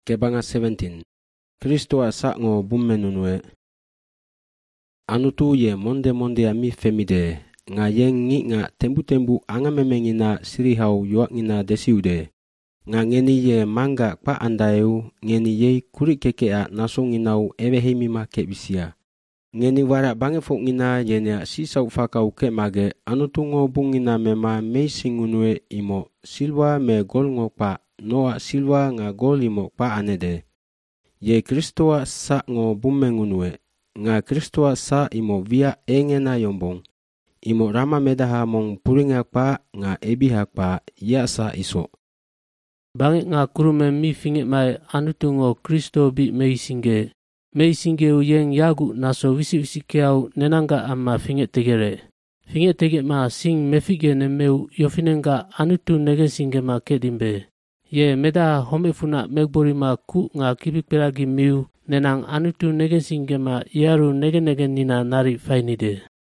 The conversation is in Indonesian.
Kebanga 17. Kristo asa ngo bummenunue. Anutu ye monde ami femide. Nga yeng ngi nga tembu angamemengina sirihau yuakngina desiude. Nga ngeni ye mangga pa andaeu ngeni ye kuri kekea nasonginau ewehimima kebisia. Ngeni warak bangefok ngina yenya sisau fakau kemage anutu ngo bungina mema meisingunue imo silwa me gol ngo pa noa silwa nga gol imo pa anede. Ye Kristoa sa ngo bummengunue. Nga Kristoa sa imo via engena yombong. Imo rama medaha mong puringa pa nga ebiha pa ya sa iso. Bangit nga kurume mi finget mai anutu ngo Kristo bi meisinge. Meisinge uyeng yagu naso wisi keau nenanga amma finget tegere. Finget tege ma sing mefige nemeu yofinenga anutu negensinge ma kedimbe. Ye meda homefuna megbori ma ku nga kibikperagi miu nenang anutu negensinge ma iaru negen nina nari fainide.